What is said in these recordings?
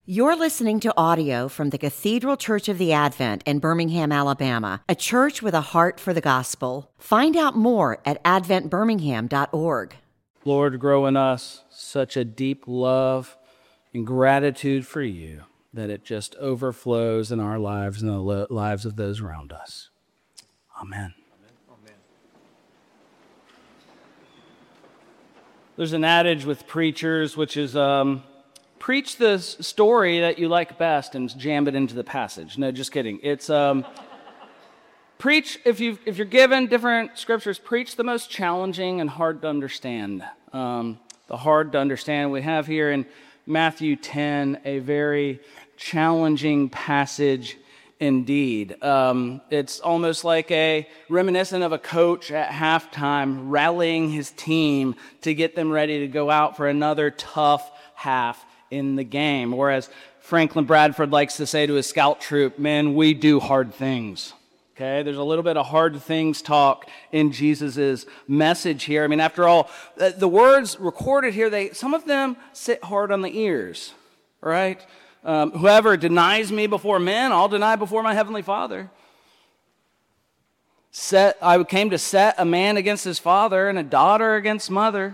You're listening to audio from the Cathedral Church of the Advent in Birmingham, Alabama, a church with a heart for the gospel. Find out more at adventbirmingham.org. Lord, grow in us such a deep love and gratitude for you that it just overflows in our lives and the lives of those around us. Amen. There's an adage with preachers, which is preach the story that you like best and jam it into the passage. No, just kidding. It's preach, if you're given different scriptures, preach the most challenging and hard to understand. The hard to understand we have here in Matthew 10, a very challenging passage indeed. It's almost like a reminiscent of a coach at halftime rallying his team to get them ready to go out for another tough half in the game. Whereas Franklin Bradford likes to say to his scout troop, "Men, we do hard things." Okay, there's a little bit of hard things talk in Jesus's message here. I mean, after all, the words recorded here, some of them sit hard on the ears, right? Whoever denies me before men, I'll deny before my heavenly Father. I came to set a man against his father and a daughter against mother.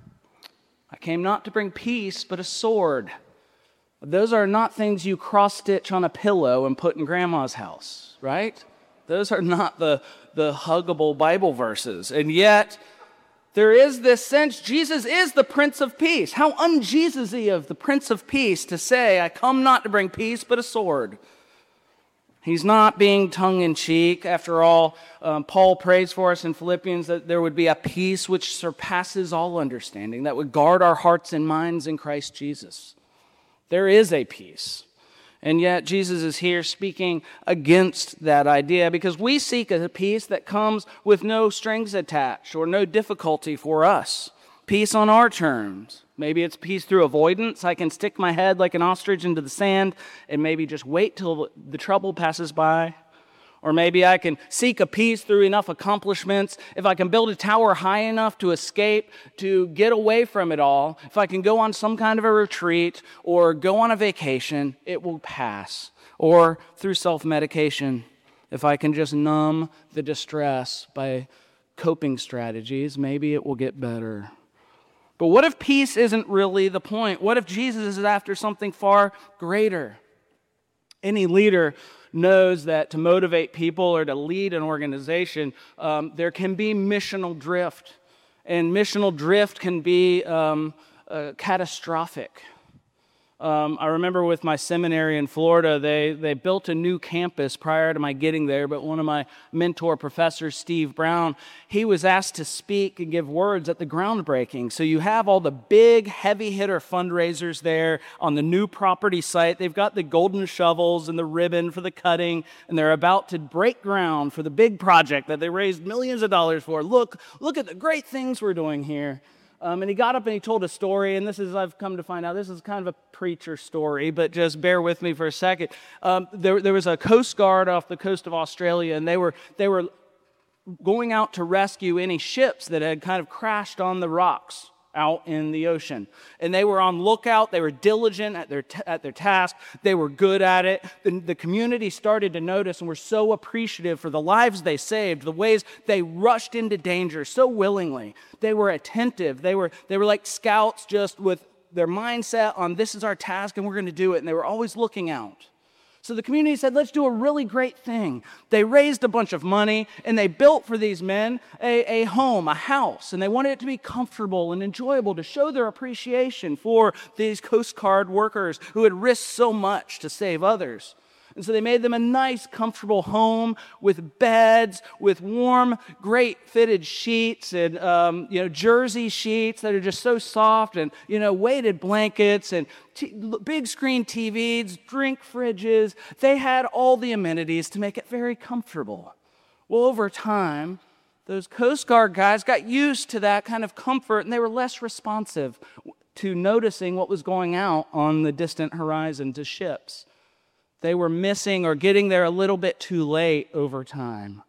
I came not to bring peace, but a sword. Those are not things you cross-stitch on a pillow and put in grandma's house, right? Those are not the huggable Bible verses. And yet, there is this sense Jesus is the Prince of Peace. How un-Jesus-y of the Prince of Peace to say, I come not to bring peace, but a sword. He's not being tongue-in-cheek. After all, Paul prays for us in Philippians that there would be a peace which surpasses all understanding, that would guard our hearts and minds in Christ Jesus. There is a peace. And yet Jesus is here speaking against that idea because we seek a peace that comes with no strings attached or no difficulty for us. Peace on our terms. Maybe it's peace through avoidance. I can stick my head like an ostrich into the sand and maybe just wait till the trouble passes by. Or maybe I can seek a peace through enough accomplishments. If I can build a tower high enough to escape, to get away from it all, if I can go on some kind of a retreat or go on a vacation, it will pass. Or through self-medication, if I can just numb the distress by coping strategies, maybe it will get better. But what if peace isn't really the point? What if Jesus is after something far greater? Any leader knows that to motivate people or to lead an organization, there can be missional drift. And missional drift can be catastrophic. I remember with my seminary in Florida, they built a new campus prior to my getting there, but one of my mentor professors, Steve Brown, he was asked to speak and give words at the groundbreaking. So you have all the big, heavy-hitter fundraisers there on the new property site. They've got the golden shovels and the ribbon for the cutting, and they're about to break ground for the big project that they raised millions of dollars for. Look at the great things we're doing here. And he got up and he told a story, and I've come to find out, this is kind of a preacher story, but just bear with me for a second. There was a Coast Guard off the coast of Australia, and they were going out to rescue any ships that had kind of crashed on the rocks out in the ocean. And they were on lookout, they were diligent at their task, they were good at it. The community started to notice and were so appreciative for the lives they saved, the ways they rushed into danger so willingly. They were attentive, they were like scouts just with their mindset on this is our task and we're going to do it, and they were always looking out. So the community said, let's do a really great thing. They raised a bunch of money, and they built for these men a home, a house, and they wanted it to be comfortable and enjoyable to show their appreciation for these Coast Guard workers who had risked so much to save others. And so they made them a nice, comfortable home with beds, with warm, great fitted sheets and, jersey sheets that are just so soft and, weighted blankets and big screen TVs, drink fridges. They had all the amenities to make it very comfortable. Well, over time, those Coast Guard guys got used to that kind of comfort, and they were less responsive to noticing what was going out on the distant horizon to ships. They were missing or getting there a little bit too late over time.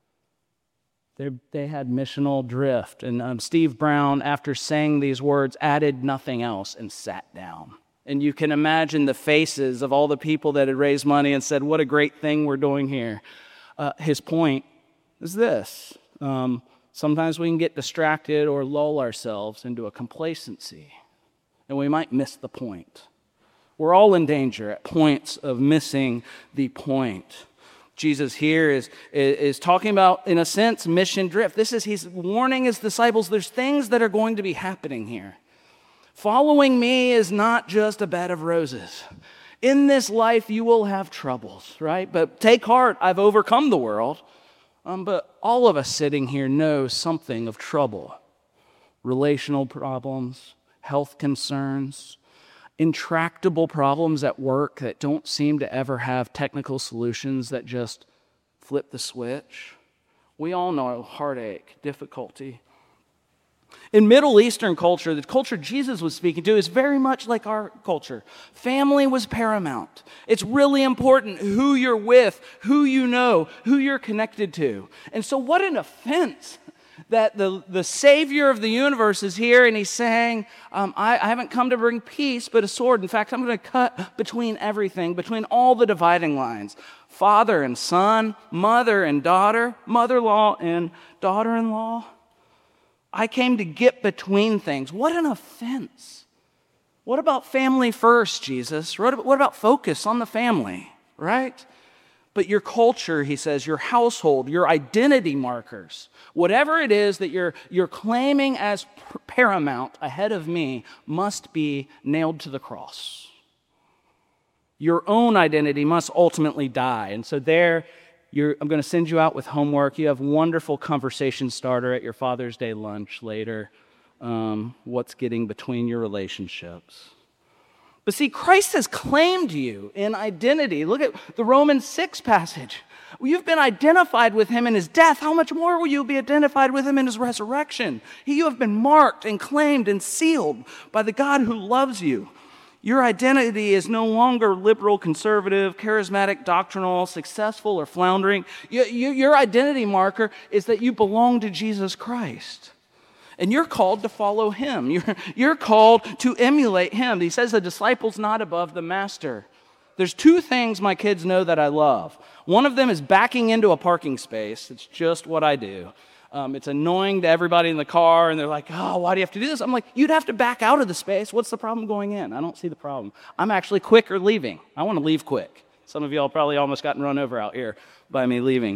They had missional drift. And Steve Brown, after saying these words, added nothing else and sat down. And you can imagine the faces of all the people that had raised money and said, what a great thing we're doing here. His point is this. Sometimes we can get distracted or lull ourselves into a complacency, and we might miss the point. We're all in danger at points of missing the point. Jesus here is talking about, in a sense, mission drift. He's warning his disciples, there's things that are going to be happening here. Following me is not just a bed of roses. In this life, you will have troubles, right? But take heart, I've overcome the world. But all of us sitting here know something of trouble. Relational problems, health concerns, intractable problems at work that don't seem to ever have technical solutions that just flip the switch. We all know heartache, difficulty. In Middle Eastern culture, the culture Jesus was speaking to is very much like our culture. Family was paramount. It's really important who you're with, who you know, who you're connected to. And so what an offense that the Savior of the universe is here and he's saying, I haven't come to bring peace, but a sword. In fact, I'm going to cut between everything, between all the dividing lines. Father and son, mother and daughter, mother-in-law and daughter-in-law. I came to get between things. What an offense. What about family first, Jesus? What about focus on the family, right? But your culture, he says, your household, your identity markers, whatever it is that you're claiming as paramount ahead of me must be nailed to the cross. Your own identity must ultimately die. And so I'm going to send you out with homework. You have wonderful conversation starter at your Father's Day lunch later. What's getting between your relationships? But see, Christ has claimed you in identity. Look at the Romans 6 passage. You've been identified with him in his death. How much more will you be identified with him in his resurrection? You have been marked and claimed and sealed by the God who loves you. Your identity is no longer liberal, conservative, charismatic, doctrinal, successful, or floundering. Your identity marker is that you belong to Jesus Christ. And you're called to follow him. You're called to emulate him. He says the disciple's not above the master. There's two things my kids know that I love. One of them is backing into a parking space. It's just what I do. It's annoying to everybody in the car, and they're like, oh, why do you have to do this? I'm like, you'd have to back out of the space. What's the problem going in? I don't see the problem. I'm actually quicker leaving. I want to leave quick. Some of y'all probably almost gotten run over out here by me leaving.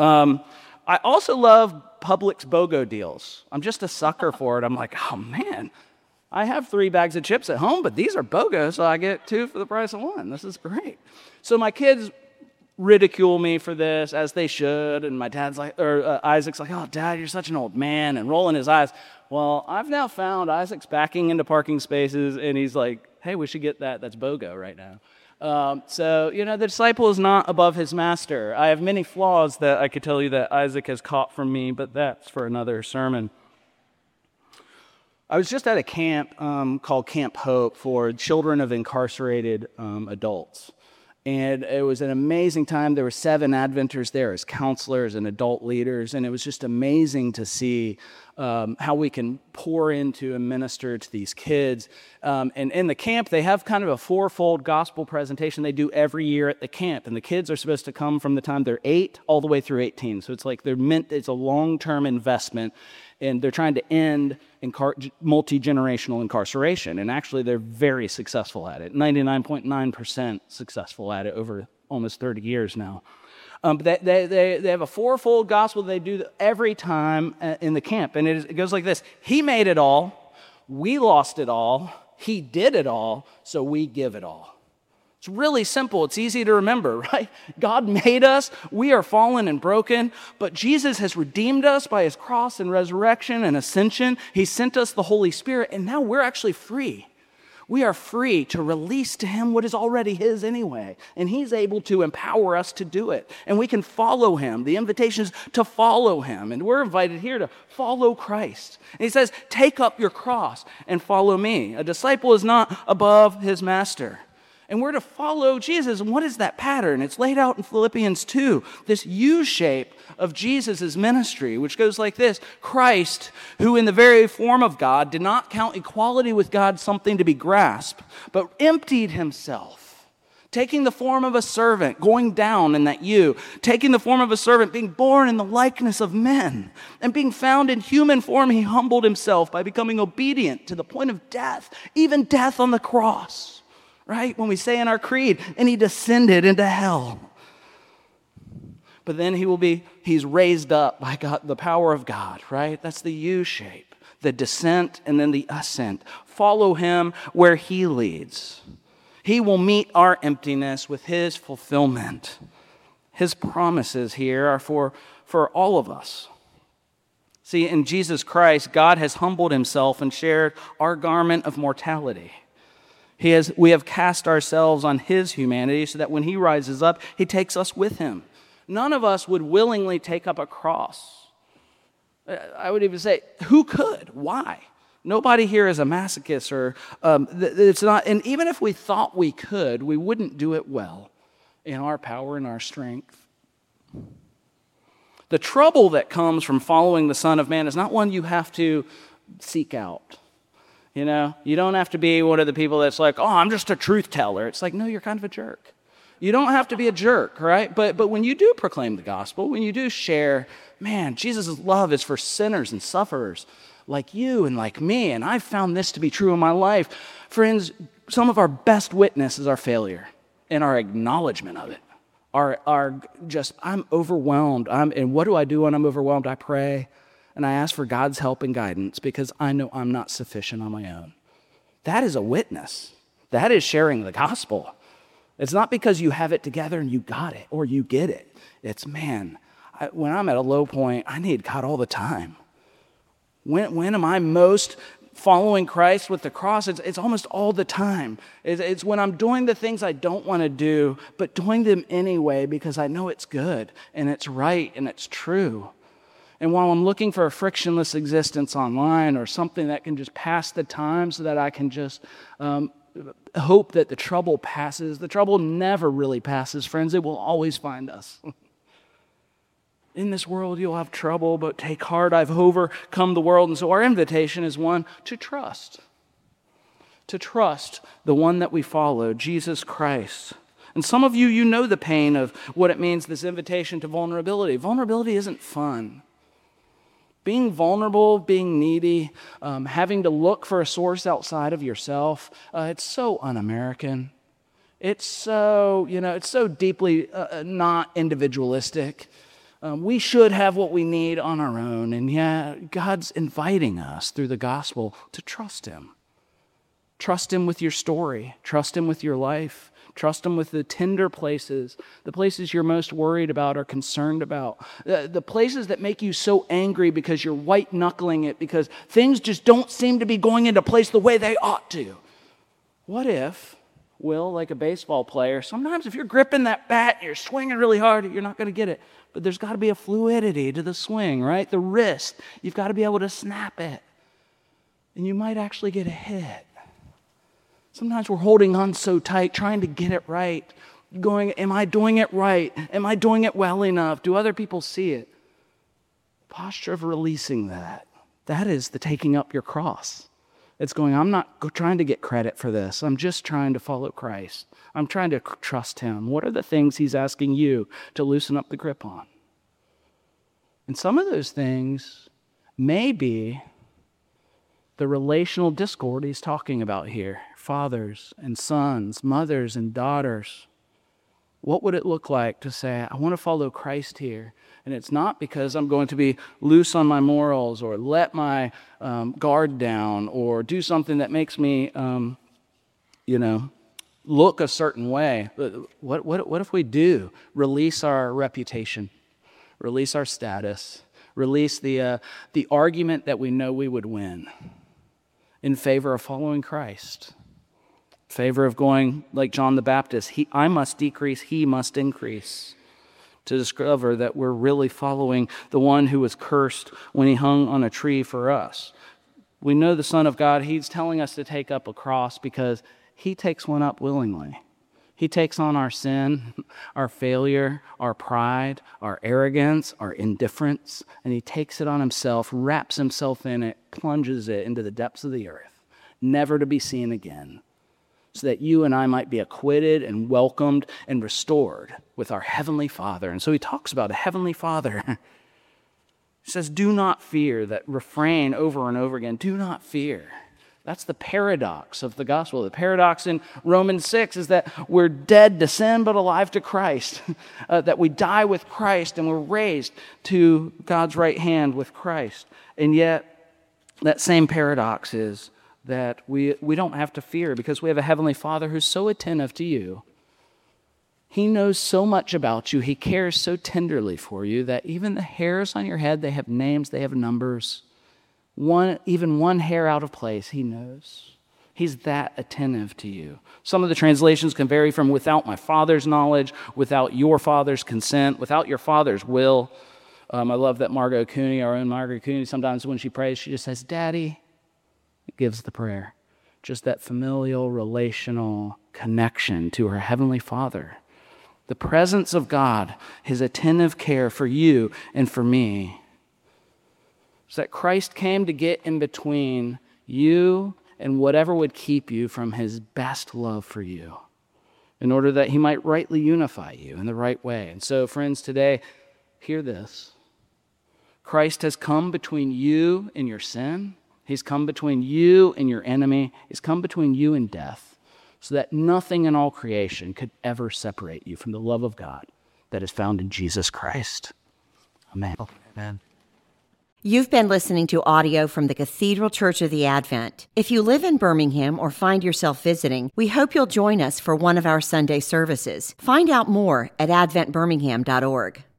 I also love Publix BOGO deals. I'm just a sucker for it. I'm like, oh, man, I have 3 bags of chips at home, but these are BOGO, so I get 2 for the price of 1. This is great. So my kids ridicule me for this, as they should, and my dad's like, Isaac's like, oh, Dad, you're such an old man, and rolling his eyes. Well, I've now found Isaac's backing into parking spaces, and he's like, hey, we should get that. That's BOGO right now. So, the disciple is not above his master. I have many flaws that I could tell you that Isaac has caught from me, but that's for another sermon. I was just at a camp called Camp Hope for children of incarcerated adults. And it was an amazing time. There were 7 Adventers there as counselors and adult leaders, and it was just amazing to see how we can pour into and minister to these kids. And in the camp, they have kind of a 4-fold gospel presentation they do every year at the camp. And the kids are supposed to come from the time they're 8 all the way through 18. So it's like it's a long-term investment, and they're trying to end multi-generational incarceration. And actually, they're very successful at it, 99.9% successful at it over almost 30 years now. But they have a 4-fold gospel they do every time in the camp. And it goes like this. He made it all. We lost it all. He did it all. So we give it all. It's really simple. It's easy to remember, right? God made us. We are fallen and broken, but Jesus has redeemed us by his cross and resurrection and ascension. He sent us the Holy Spirit, and now we're actually free. We are free to release to him what is already his anyway, and he's able to empower us to do it, and we can follow him. The invitation is to follow him, and we're invited here to follow Christ. And he says, take up your cross and follow me. A disciple is not above his master. And we're to follow Jesus. And what is that pattern? It's laid out in Philippians 2, this U shape of Jesus' ministry, which goes like this: Christ, who in the very form of God did not count equality with God something to be grasped, but emptied himself, taking the form of a servant, going down in that U, taking the form of a servant, being born in the likeness of men, and being found in human form, he humbled himself by becoming obedient to the point of death, even death on the cross. Right? When we say in our creed, and he descended into hell. But then he's raised up by God, the power of God, right? That's the U shape, the descent and then the ascent. Follow him where he leads. He will meet our emptiness with his fulfillment. His promises here are for all of us. See, in Jesus Christ, God has humbled himself and shared our garment of mortality. We have cast ourselves on his humanity so that when he rises up, he takes us with him. None of us would willingly take up a cross. I would even say, who could? Why? Nobody here is a masochist, or it's not. And even if we thought we could, we wouldn't do it well in our power and our strength. The trouble that comes from following the Son of Man is not one you have to seek out. You know, you don't have to be one of the people that's like, oh, I'm just a truth teller. It's like, no, you're kind of a jerk. You don't have to be a jerk, right? But when you do proclaim the gospel, when you do share, man, Jesus' love is for sinners and sufferers like you and like me, and I've found this to be true in my life. Friends, some of our best witness is our failure and our acknowledgement of it. I'm overwhelmed. And what do I do when I'm overwhelmed? I pray. And I ask for God's help and guidance because I know I'm not sufficient on my own. That is a witness. That is sharing the gospel. It's not because you have it together and you got it or you get it. It's, man, when I'm at a low point, I need God all the time. When am I most following Christ with the cross? It's almost all the time. It's when I'm doing the things I don't want to do, but doing them anyway because I know it's good and it's right and it's true. And while I'm looking for a frictionless existence online or something that can just pass the time so that I can just hope that the trouble passes, the trouble never really passes, friends. It will always find us. In this world, you'll have trouble, but take heart, I've overcome the world. And so our invitation is one to trust. To trust the one that we follow, Jesus Christ. And some of you know the pain of what it means, this invitation to vulnerability. Vulnerability isn't fun. Being vulnerable, being needy, having to look for a source outside of yourself, it's so un-American. It's so, it's so deeply not individualistic. We should have what we need on our own. And yeah, God's inviting us through the gospel to trust him. Trust him with your story. Trust him with your life. Trust him with the tender places, the places you're most worried about or concerned about, the places that make you so angry because you're white-knuckling it, because things just don't seem to be going into place the way they ought to. What if, Will, like a baseball player, sometimes if you're gripping that bat and you're swinging really hard, you're not going to get it. But there's got to be a fluidity to the swing, right? The wrist, you've got to be able to snap it. And you might actually get a hit. Sometimes we're holding on so tight, trying to get it right, going, am I doing it right? Am I doing it well enough? Do other people see it? The posture of releasing that is the taking up your cross. It's going, I'm not trying to get credit for this. I'm just trying to follow Christ. I'm trying to trust him. What are the things he's asking you to loosen up the grip on? And some of those things may be the relational discord he's talking about here. Fathers and sons, mothers and daughters. What would it look like to say, I want to follow Christ here? And it's not because I'm going to be loose on my morals or let my guard down or do something that makes me, look a certain way. What if we do release our reputation, release our status, release the argument that we know we would win in favor of following Christ? Favor of going like John the Baptist, I must decrease, he must increase, to discover that we're really following the one who was cursed when he hung on a tree for us. We know the Son of God, he's telling us to take up a cross because he takes one up willingly. He takes on our sin, our failure, our pride, our arrogance, our indifference, and he takes it on himself, wraps himself in it, plunges it into the depths of the earth, never to be seen again, so that you and I might be acquitted and welcomed and restored with our Heavenly Father. And so he talks about a Heavenly Father. He says, do not fear, that refrain over and over again, do not fear. That's the paradox of the gospel. The paradox in Romans 6 is that we're dead to sin but alive to Christ, that we die with Christ and we're raised to God's right hand with Christ. And yet, that same paradox is that we don't have to fear because we have a Heavenly Father who's so attentive to you. He knows so much about you. He cares so tenderly for you that even the hairs on your head, they have names, they have numbers. Even one hair out of place, he knows. He's that attentive to you. Some of the translations can vary from without my Father's knowledge, without your Father's consent, without your Father's will. I love that Margot Cooney, our own Margot Cooney, sometimes when she prays, she just says, Daddy. It gives the prayer. Just that familial, relational connection to her Heavenly Father. The presence of God, his attentive care for you and for me. So that Christ came to get in between you and whatever would keep you from his best love for you, in order that he might rightly unify you in the right way. And so, friends, today, hear this. Christ has come between you and your sin. He's come between you and your enemy. He's come between you and death, so that nothing in all creation could ever separate you from the love of God that is found in Jesus Christ. Amen. Amen. You've been listening to audio from the Cathedral Church of the Advent. If you live in Birmingham or find yourself visiting, we hope you'll join us for one of our Sunday services. Find out more at adventbirmingham.org.